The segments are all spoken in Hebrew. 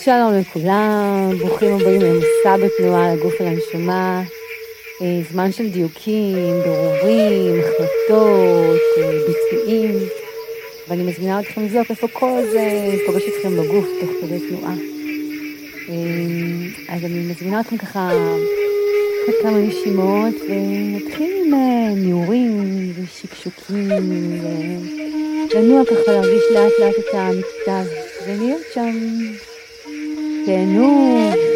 שלום לכולם, ברוכים הבאים למסע בתנועה לגוף ולנשמה. זמן של דיוקים, ברורים, החלטות, ביצועים. ואני מזמינה אתכם לבדוק איפה כל זה פוגש אתכם בגוף תוך כדי תנועה. אז אני מזמינה אתכם ככה כמה נשימות, ונתחיל עם ניעורים ושקשוקים, ולנוע ככה להרגיש לאט לאט את המקטב, ולהיות שם. תהנו.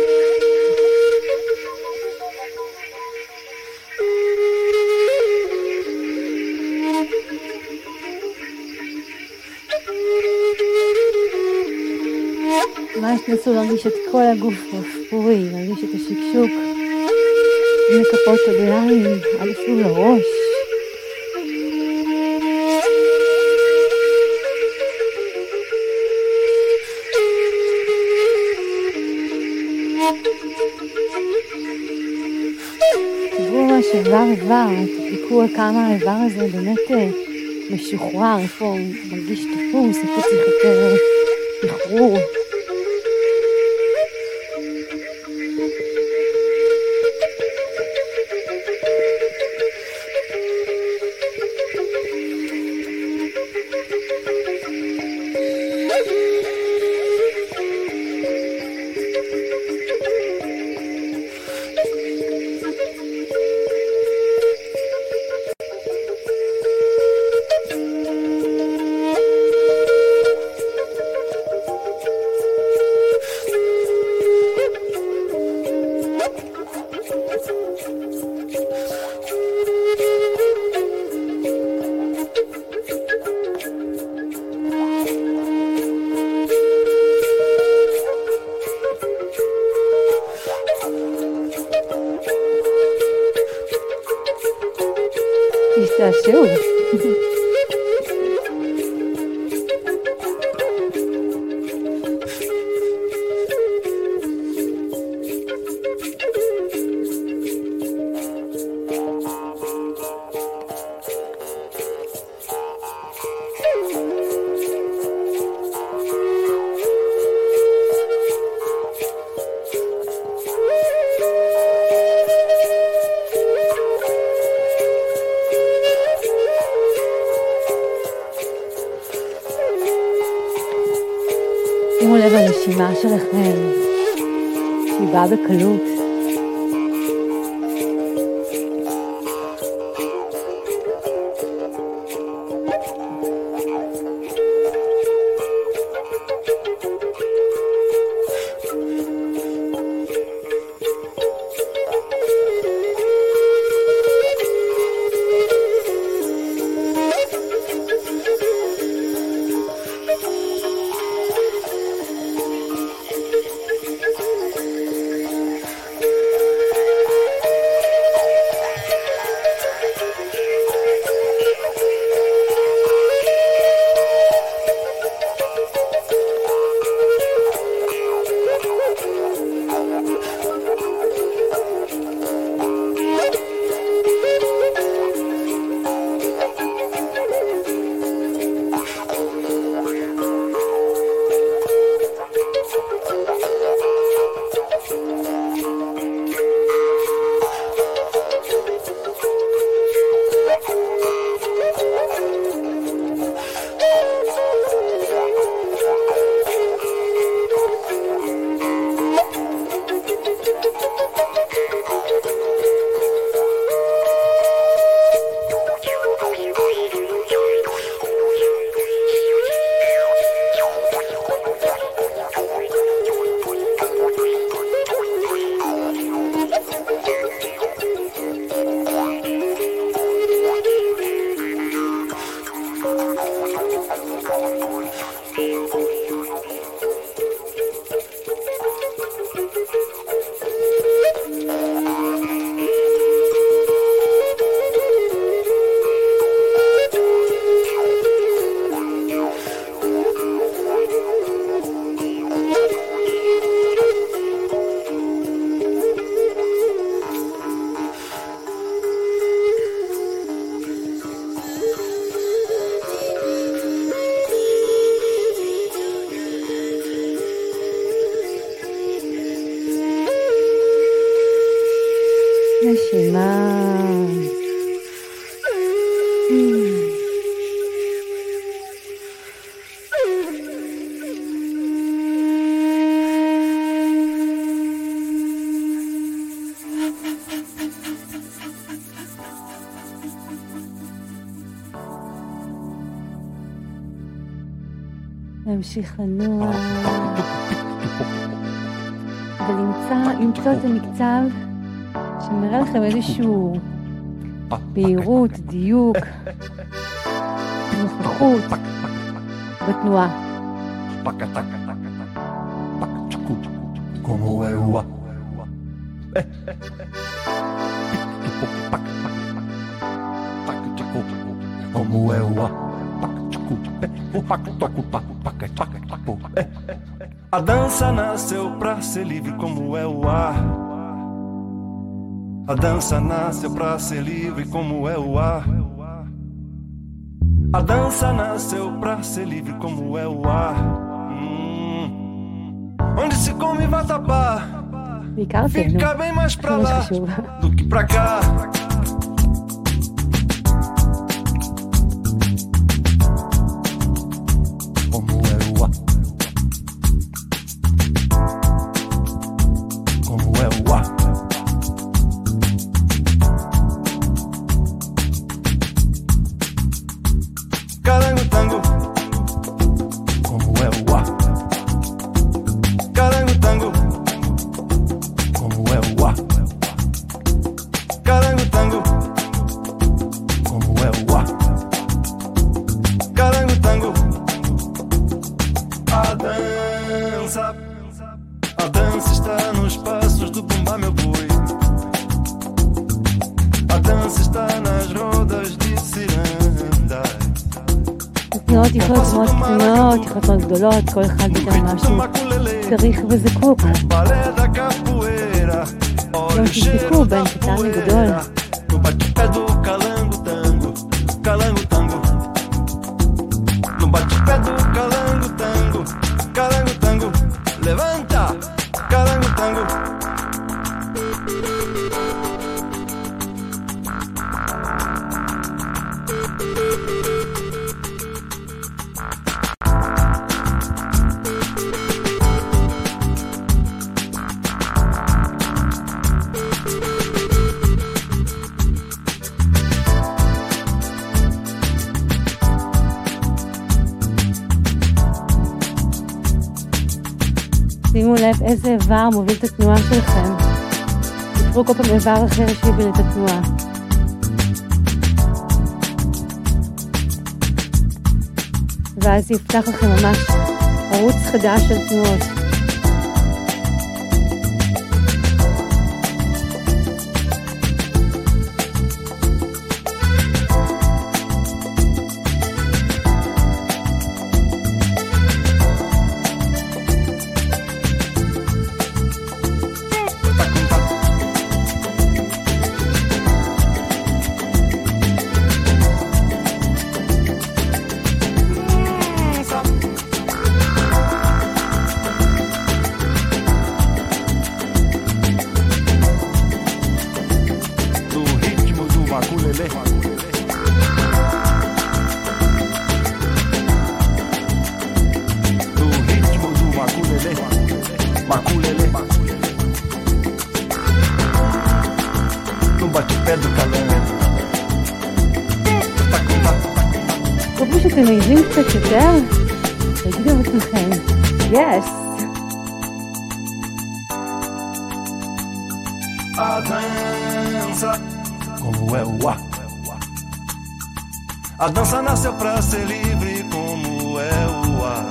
ממש תנסו להרגיש את כל הגוף האפורי, להרגיש את השקשוק מכפות רגליים עד אפילו לראש. תראו ממש איבר, תבדקו כמה האיבר הזה באמת משוחרר, איפה הוא מרגיש תפוס, איפה צריך יותר שחרור. תשתעשעו. שימו לב לנשימה שלכם, שהיא באה בקלות. להמשיך לנוע ולמצוא את המקצב שמראה לכם איזשהו בהירות, דיוק, נוכחות בתנועה. Como é o ar. Como é o ar. A dança nasceu pra ser livre como é o ar. A dança nasceu pra ser livre como é o ar. A dança nasceu pra ser livre como é o ar. Onde se come vatapá, fica bem mais pra lá do que pra cá. Como é o ar. Como é o ar. Carango tango. Como é o ar. Carango tango. Como é o ar. Carango tango. Como é o ar. Carango tango. A dança está nos passos do bumba meu boi. A dança está nas rodas de ciranda. תנועות יכולות מאוד קטנות, יכולות מאוד גדולות, כל אחד בתל משהו צריך וזקוק. לא תשתקו בין קטן וגדול. No bate-pé do calango tango, calango tango. No bate-pé do calango tango, calango tango. Levanta, calango tango. שימו לב איזה איבר מוביל את התנועה שלכם. תפרו כל פעם איבר אחר שיוביל את התנועה. ואז יפתח לכם ממש ערוץ חדש של תנועות. תראו שאתם מעיזים קצת יותר, תגידו עצמכם, yes. A dança, como é o ar. A dança nasceu pra ser livre como é o ar.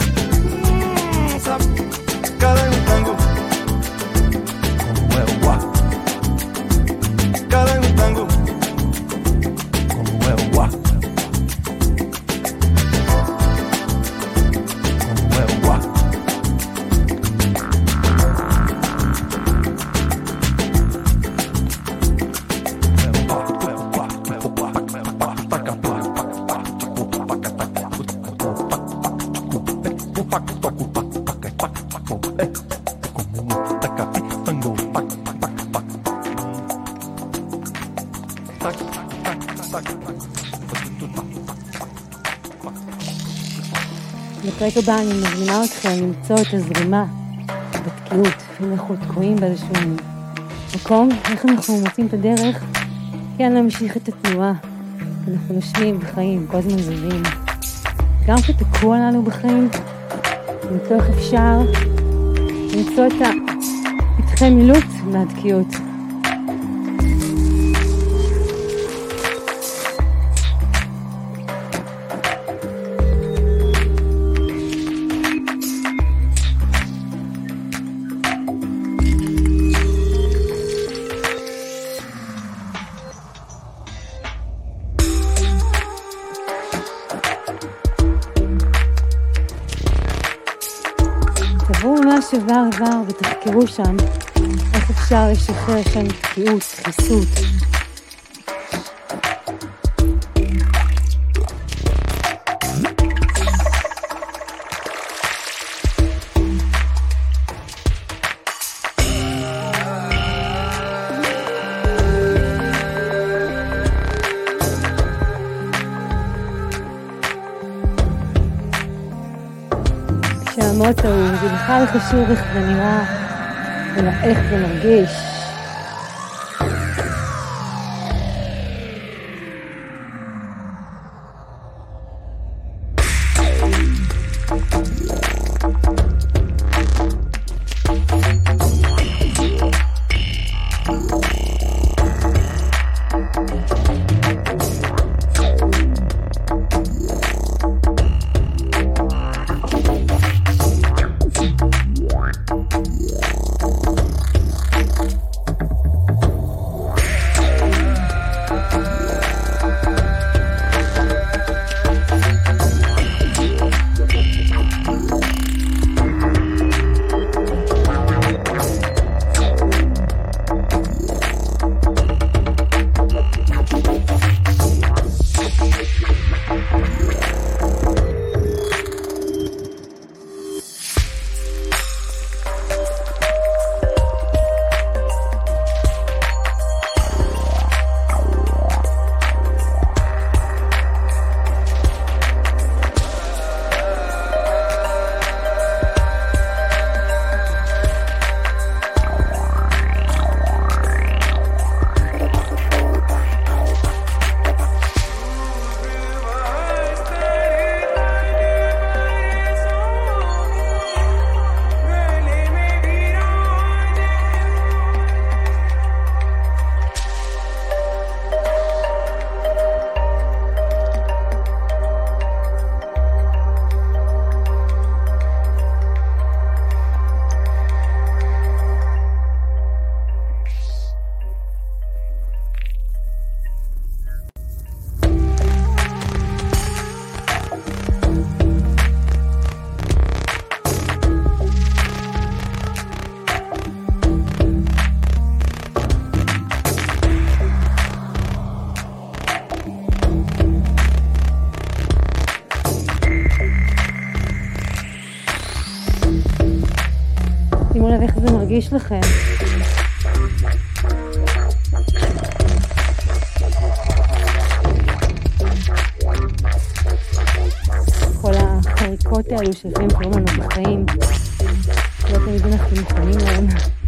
Calango tango, como é o ar. בפרק הבא אני מזמינה אתכם למצוא את הזרימה בתקיעות, אם אנחנו תקועים באיזשהו מקום, איך אנחנו מוצאים את הדרך, כן להמשיך את התנועה, אנחנו נושמים בחיים, כל הזמן זזים. גם שתקוע לנו בחיים, למצוא איך אפשר למצוא את פתחי מילוט מהתקיעות. תבואו ממש איבר ותחקרו שם איך אפשר לשחרר שם תקיעות, חיסות. שהמוטו הוא, זה בכלל חשוב איך זה נראה, אלא איך זה מרגיש. שימו לב איך זה מרגיש לכם. כל החריקות האלו שלפעמים קוראים לנו בחיים, לא תמיד אנחנו מוכנים להם.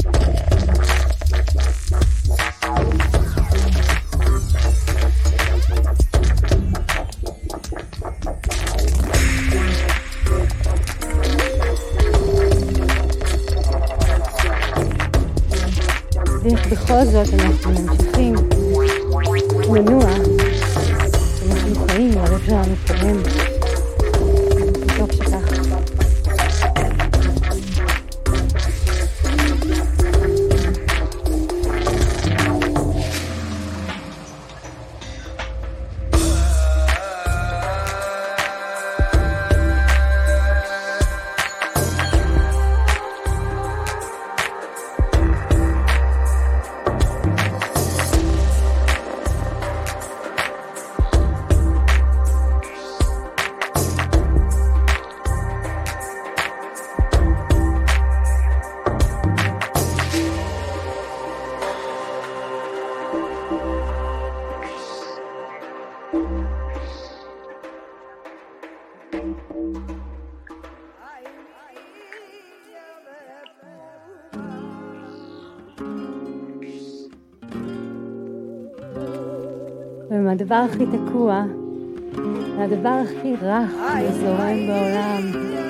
ואיך בכל זאת אנחנו ממשיכים לנוע, אנחנו חיים, הלב שלנו פועם, טוב שכך. ומהדבר הכי תקוע, מהדבר הכי רך וזורם בעולם.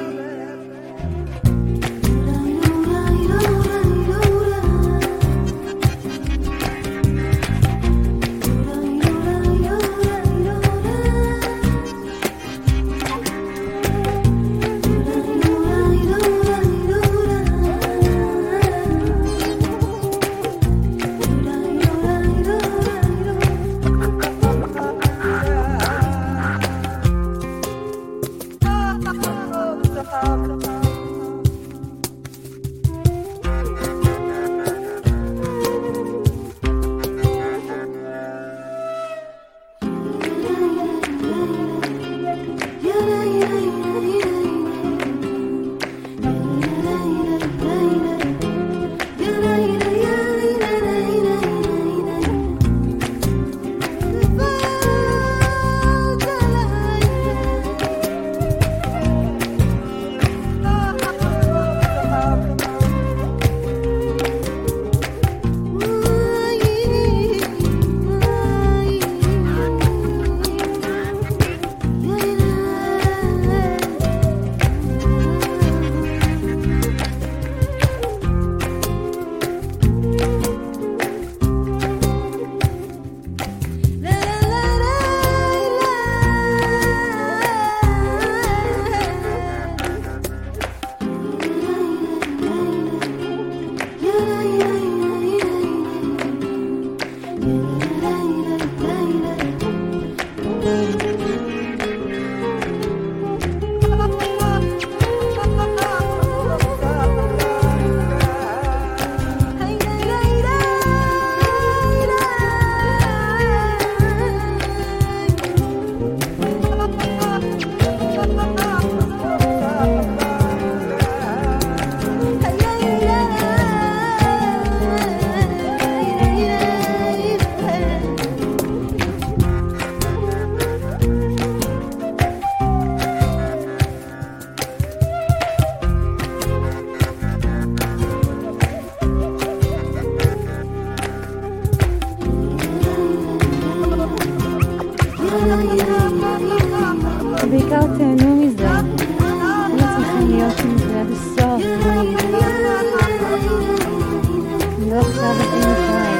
בעיקר תהנו מזה, לא צריכים להיות עם זה עד הסוף, לא עכשיו אתם מפרק.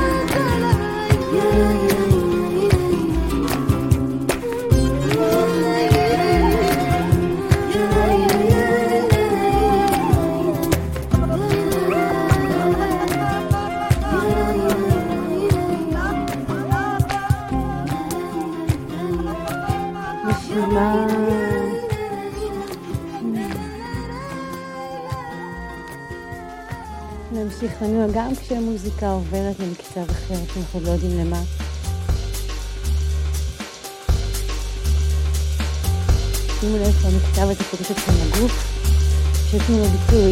נמשיך לנוע גם כשהמוזיקה עוברת למקצב אחרת, אנחנו לא יודעים למה. שימו לב שהמקצב הזה פוגש אתכם לגוף, שתנו לו ביטוי.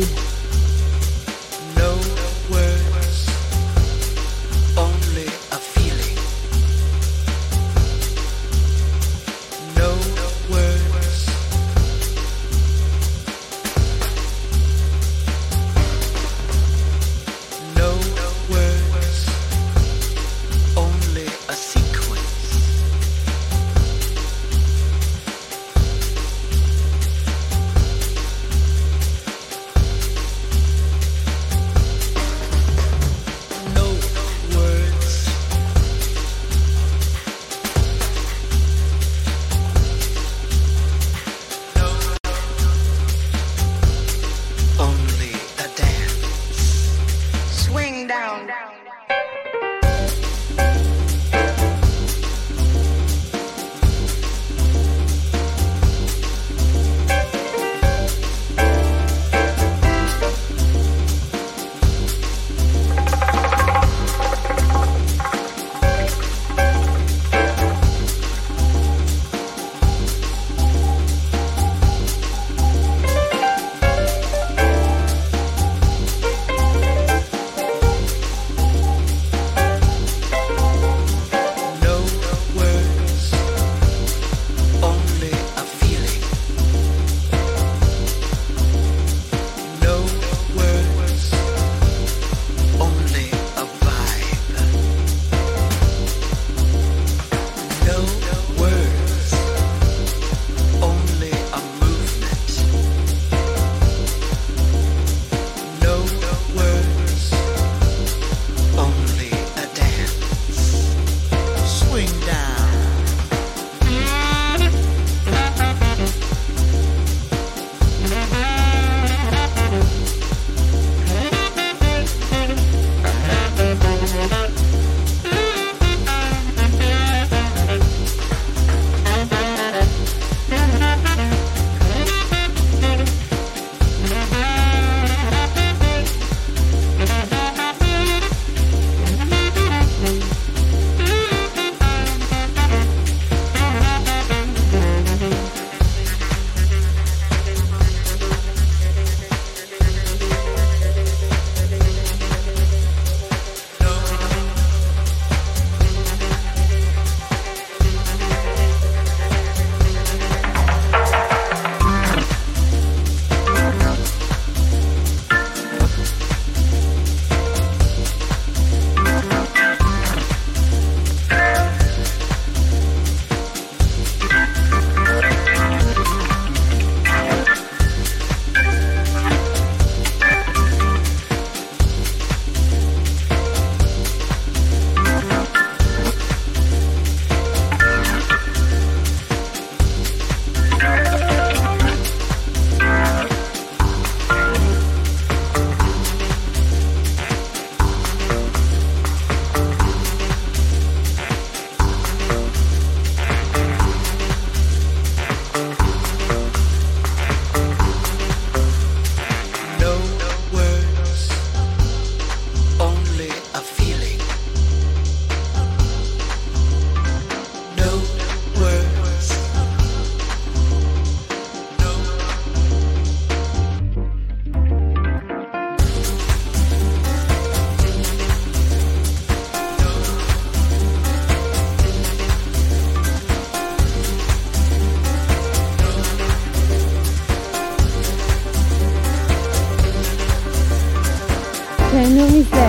תהנו מזה.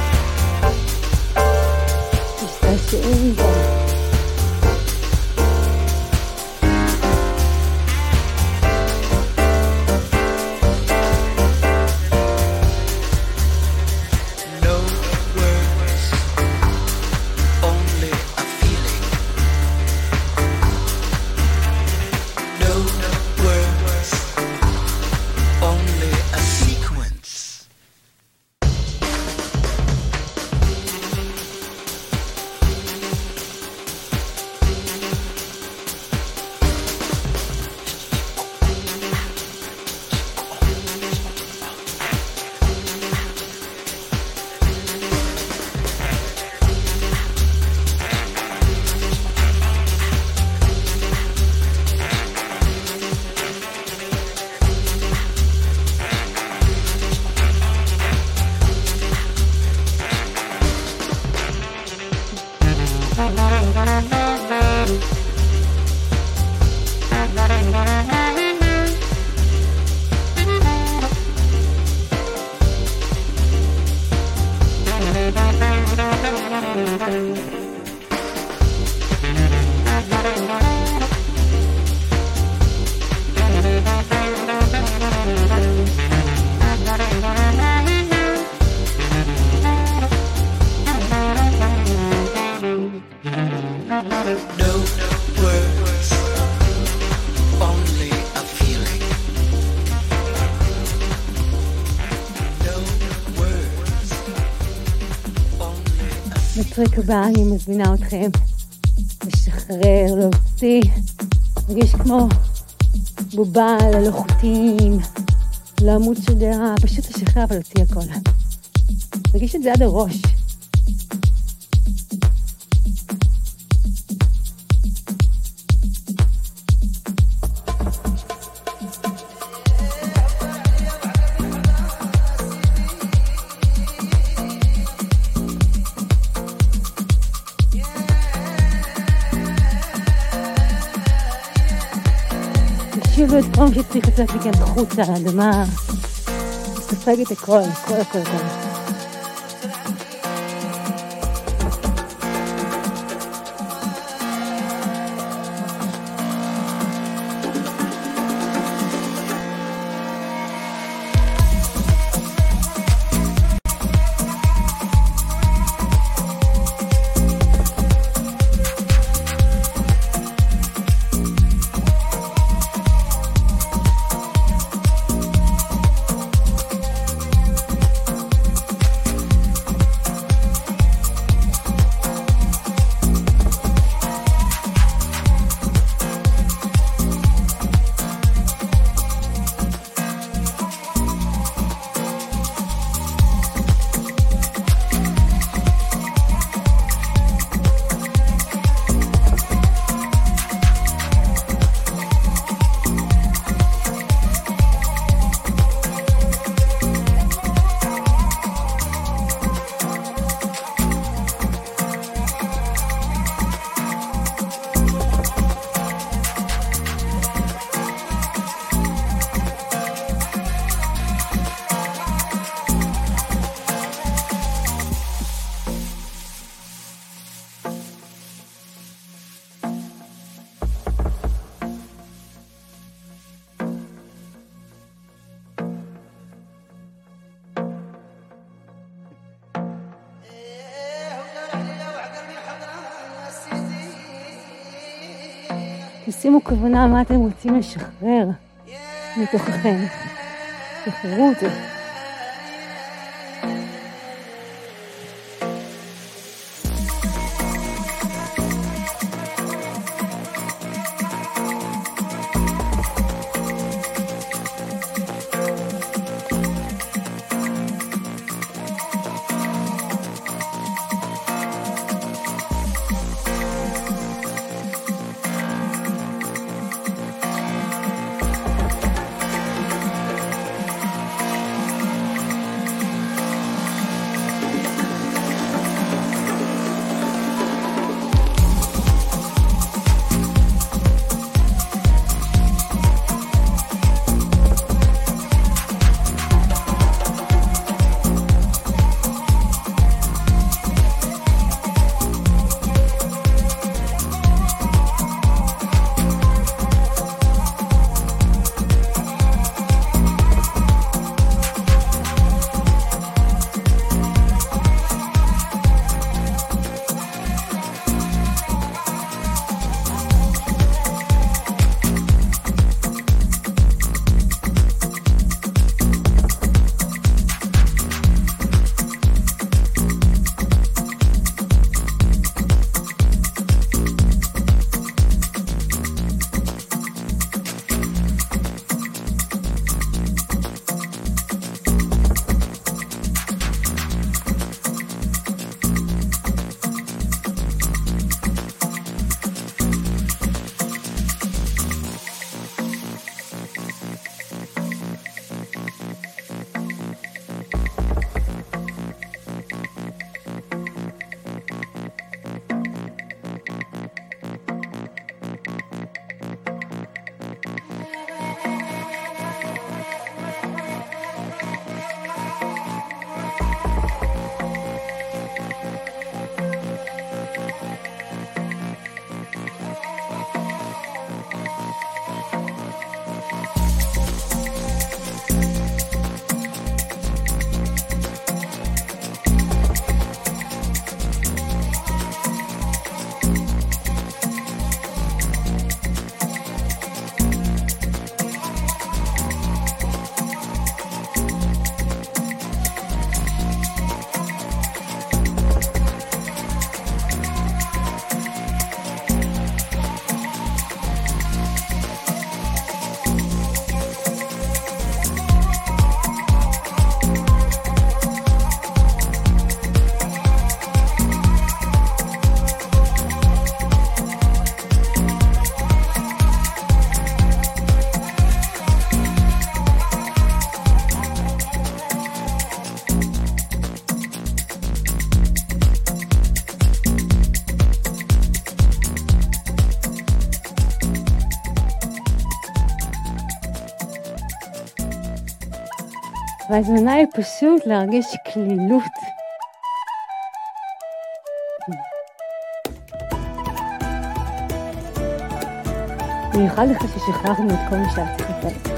תשתעשעו מזה. בפרק הבא אני מזמינה אתכם לשחרר, להוציא, מרגיש כמו בובה על הלוחותים, לעמוד שדרה, פשוט לשחרר ולהוציא הכל. מרגיש את זה עד הראש. תקשיבו את כל שצריך לצאת מכאן בחוץ על האדמה, לספג את הכל, הכל. תשימו כוונה מה אתם רוצים לשחרר מתוככם. שחררו את זה. וההזמנה היא פשוט להרגיש כלילות. במיוחד לך ששכחנו את כל מי שאת צריך לתת.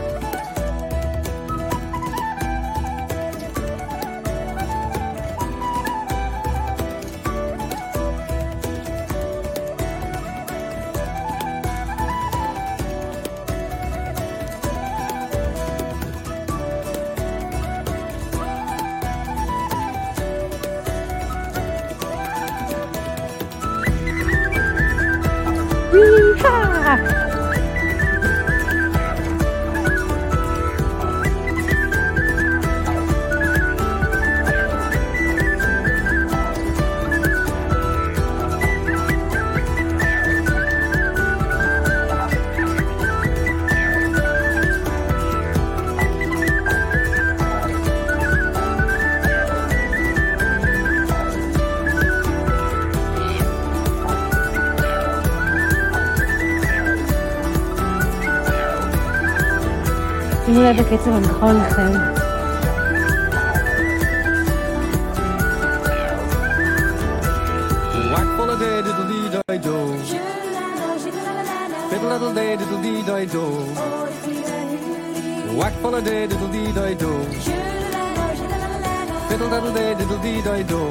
שימו לב בקצב הנכון לכם. Whack full of day diddle dee die do. Fiddle little day diddle dee die do. Whack full of day diddle dee die do. Fiddle little day diddle dee die do.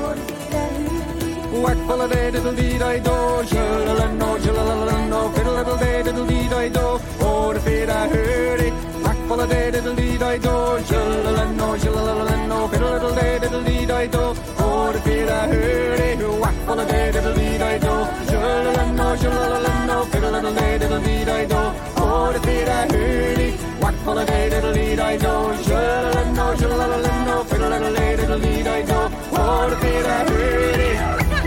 Whack full of day diddle dee die do. Shalalalano, shalalalano. Fiddle little day diddle dee die do. Oh, the feet I heard it. Full of day diddle dee die do, shalalano, shalalano, fiddle little day diddle dee die do. Oh, the feet I heard it. Whack full of day diddle dee die do, shalalano, shalalano, fiddle little day diddle dee die do. Oh, the feet I heard it. Whack full of day diddle dee die do, shalalano, shalalano, fiddle little day diddle dee die do. Oh, the feet I heard it.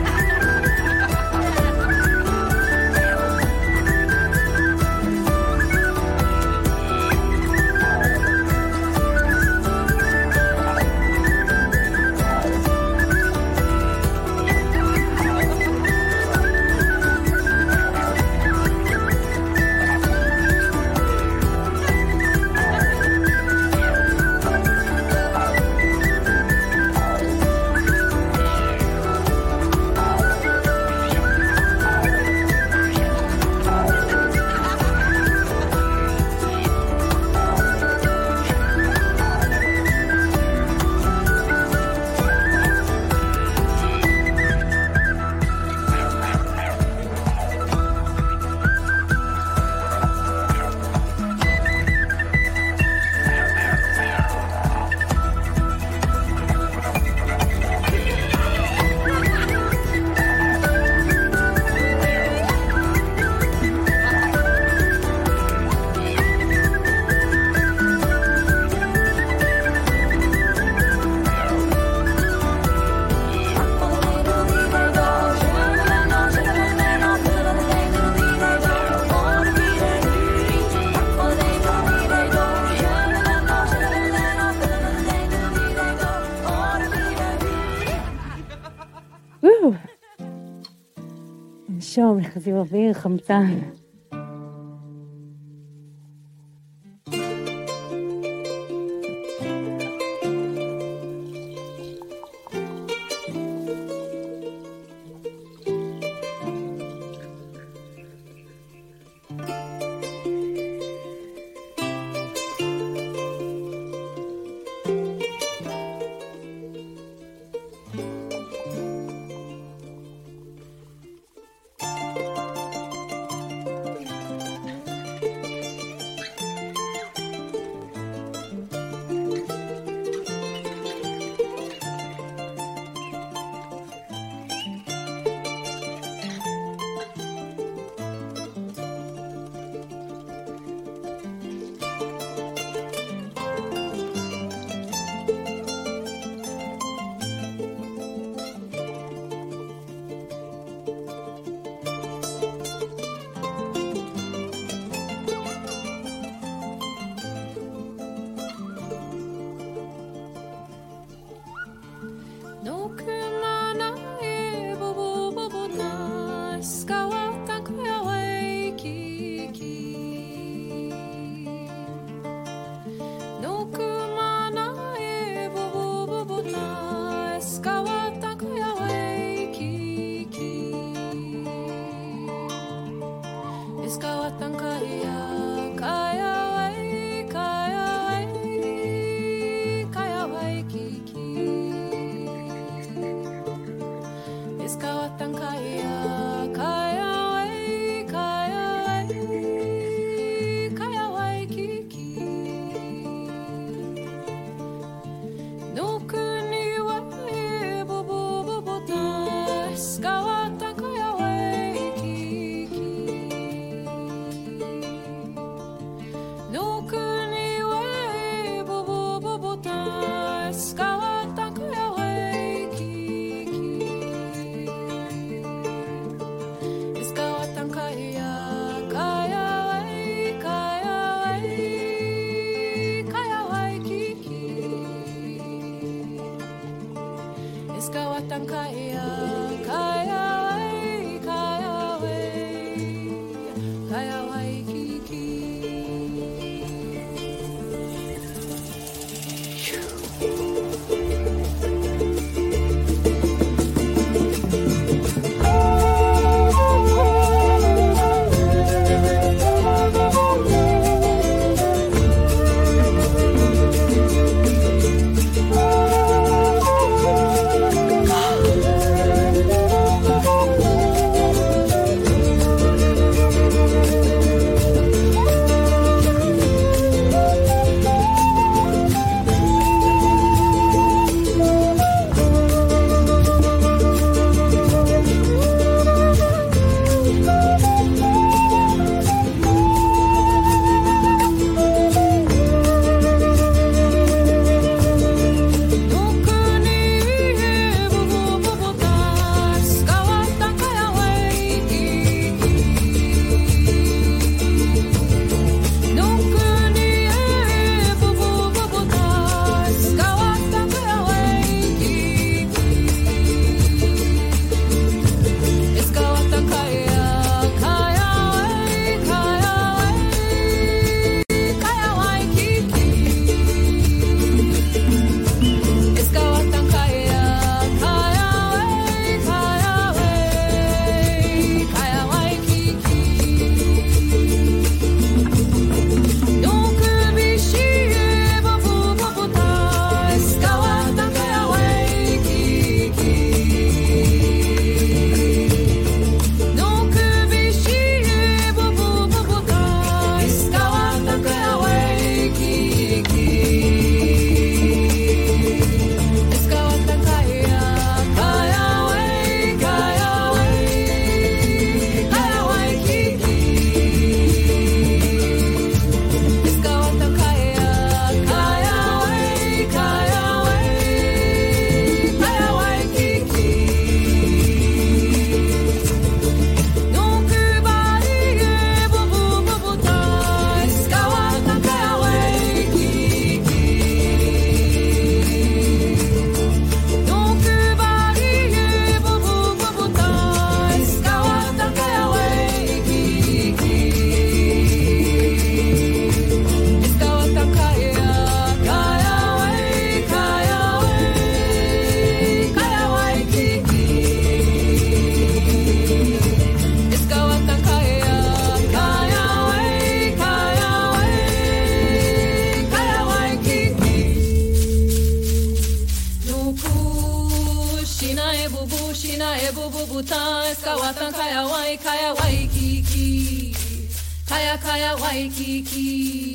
נשום, לחזיר אוויר, חמצן. Iskawatan kaya, kaya wai, kaya waikiki. Kaya waikiki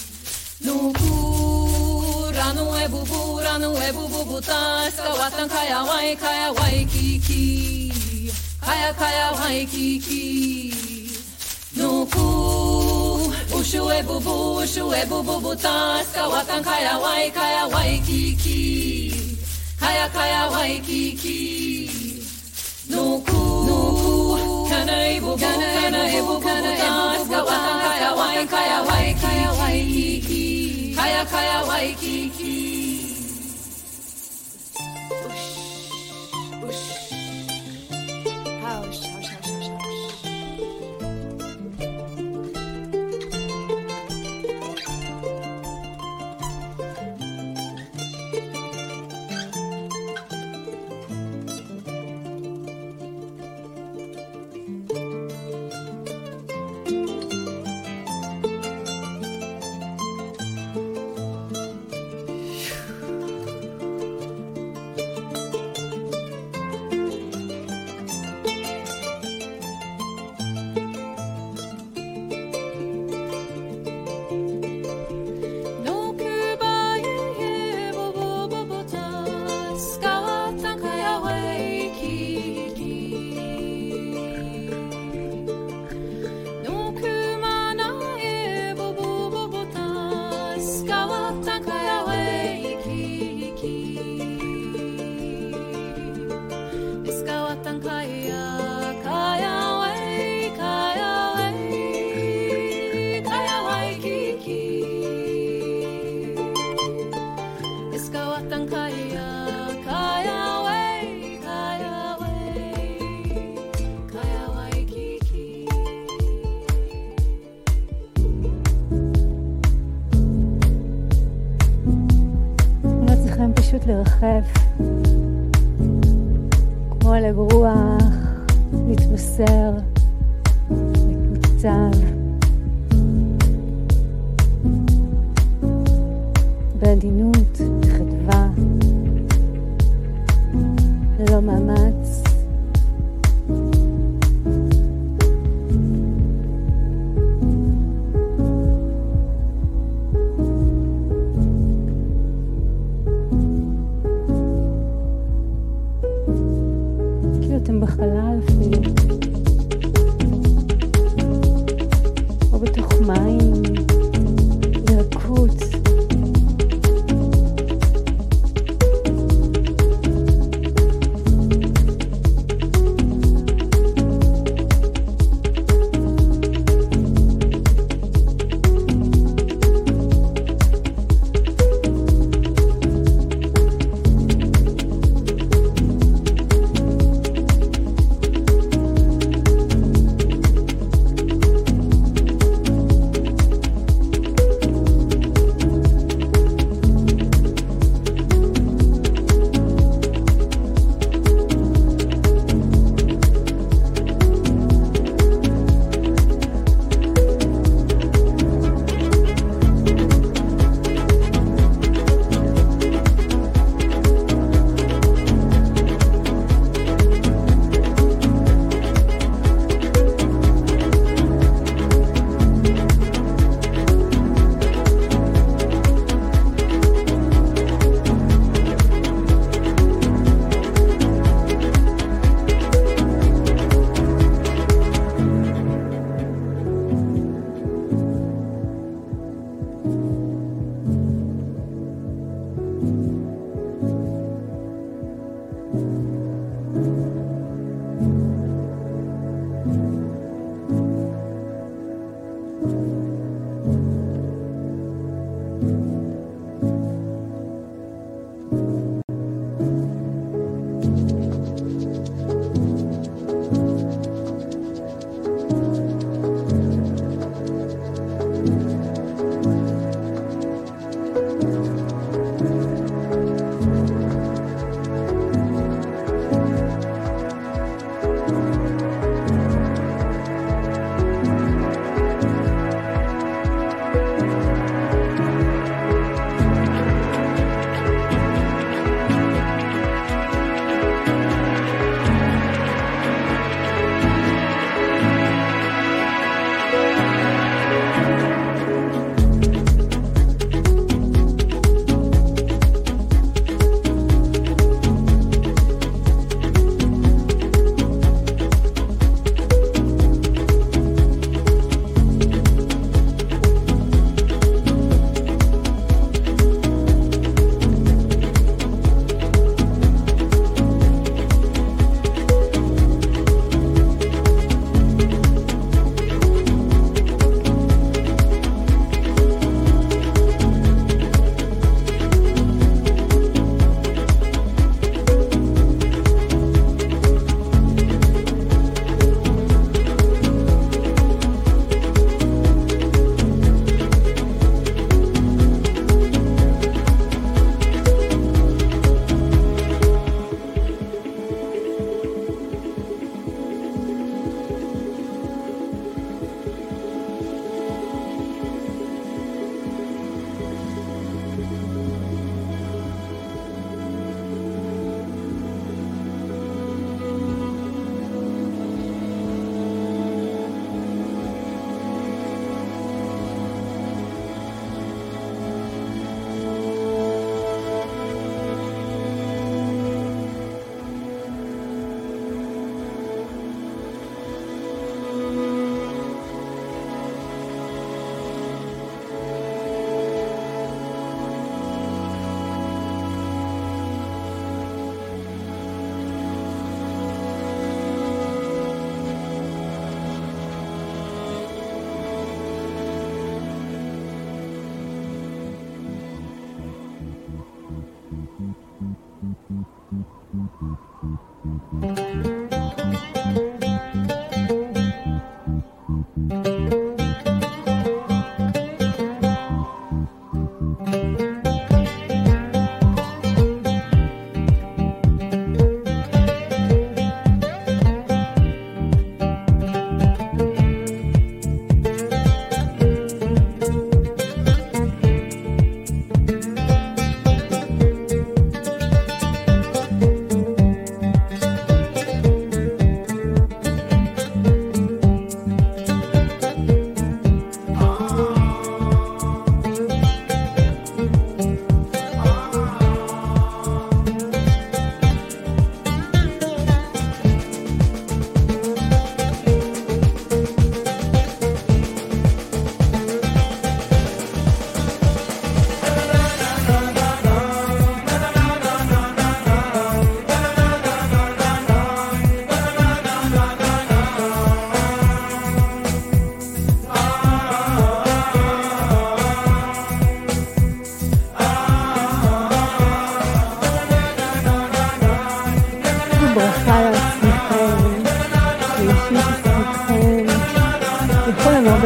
Ranu e bubu buta Skawatan kaya waikiki Kaya waikiki Nuku Ushu e bubu buta Skawatan kaya waikiki Kaya waikiki Nuku Kana e bubu buta Skawatan kaya waikiki Kaya waikiki Kaya, פשוט לרחף, כמו לב רוח, להתמסר, להתמקצב, בעדינות, בחדווה, ללא מאמץ. כאילו אתם בחלל אפילו, או בתוך מים, ברכות.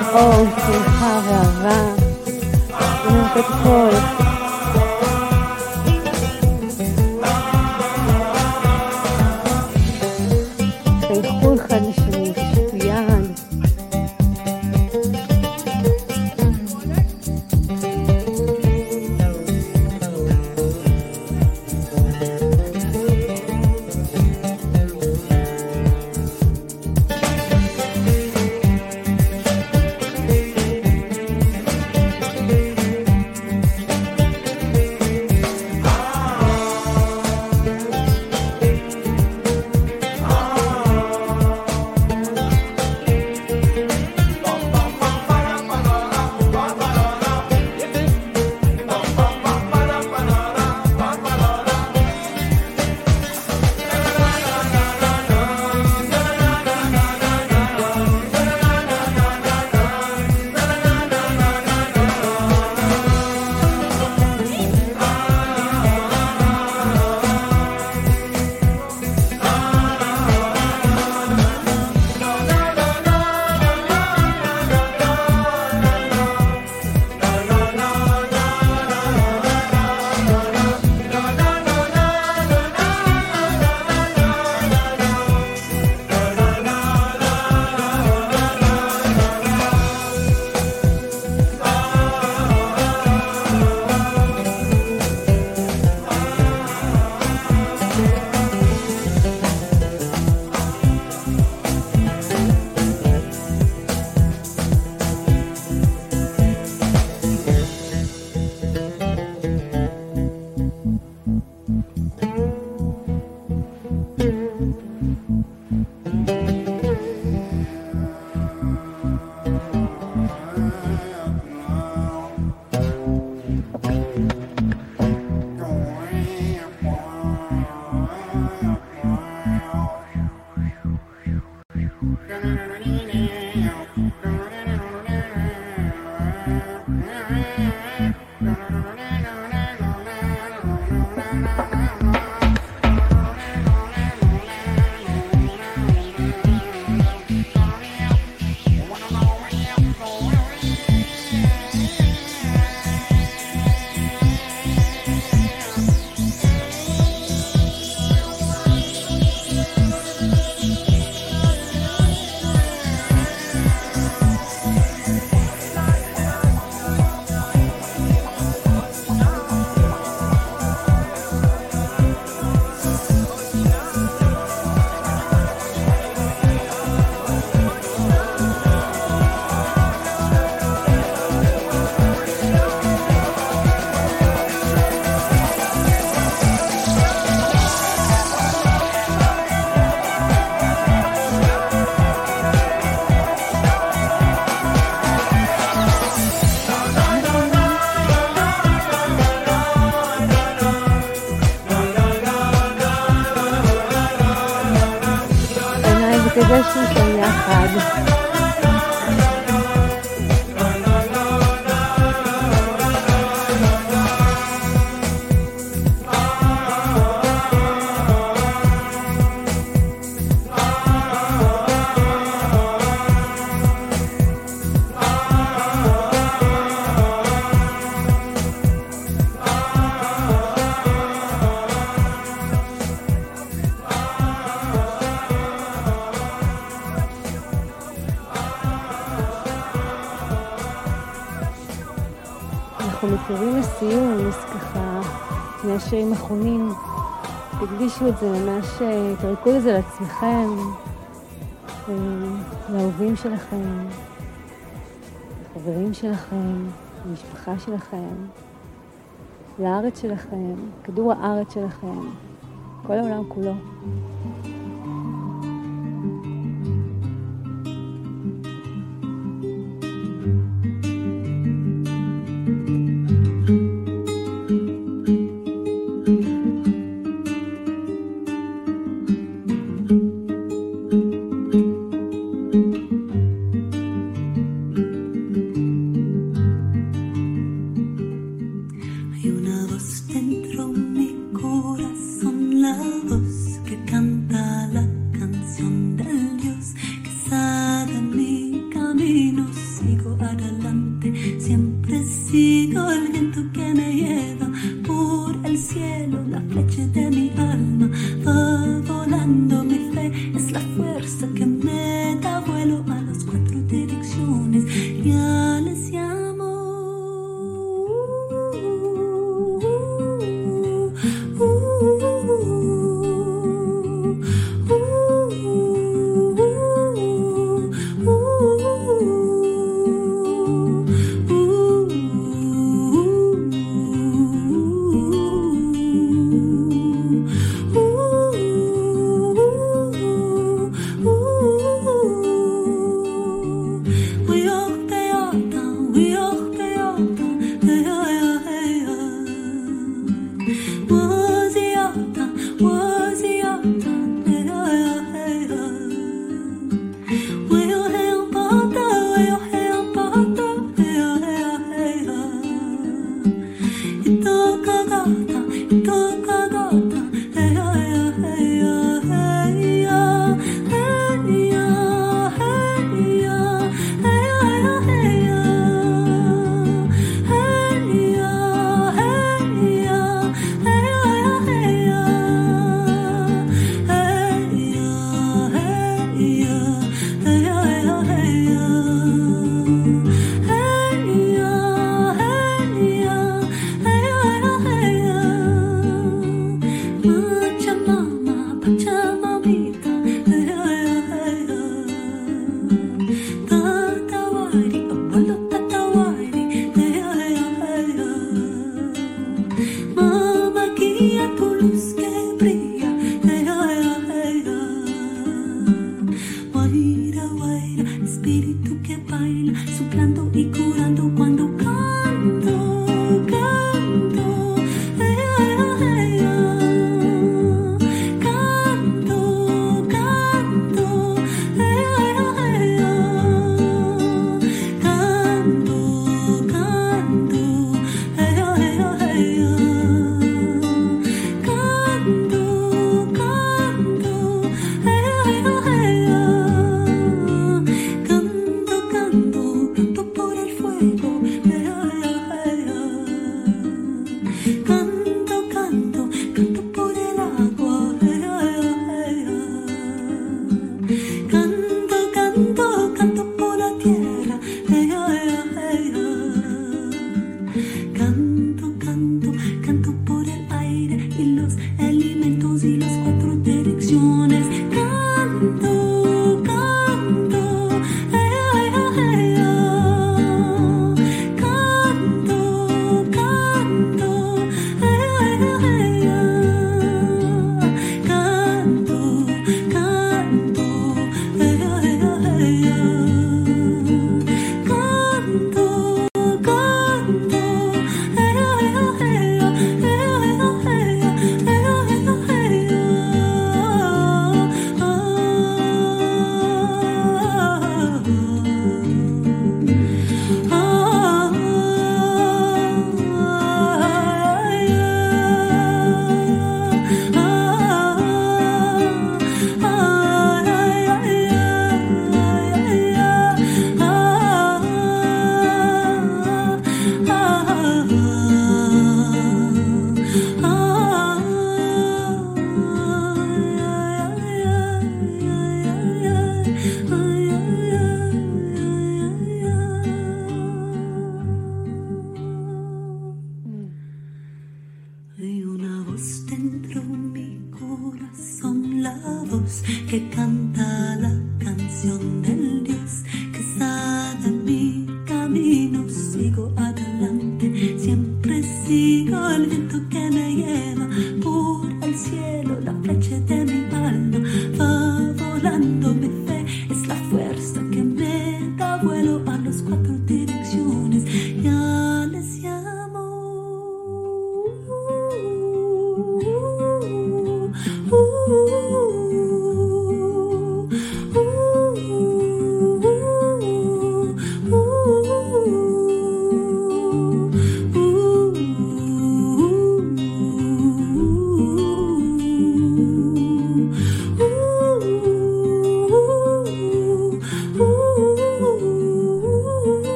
אור, שמחה ואהבה, ונעשות הכל. שייכו אחד לשני, תשתו יד. תגשנו שם יחד. אנחנו מתקרבים לסיום, אז ככה, שני שירים אחרונים, תקדישו את זה ממש, תרקו את זה לעצמכם, לאהובים שלכם, לחברים שלכם, למשפחה שלכם, לארץ שלכם, כדור הארץ שלכם, כל העולם כולו. Caminos y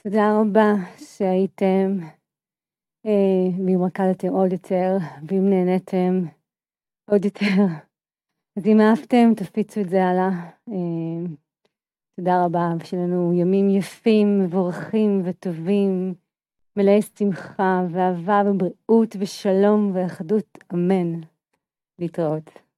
תודה רבה שהייתם, ואם רקדתם עוד יותר, ואם נהניתם עוד יותר, אז אם אהבתם תפיצו את זה הלאה. תודה רבה, ושיהיה לנו ימים יפים, מבורכים וטובים, מלאי שמחה ואהבה ובריאות ושלום ואחדות, אמן. להתראות.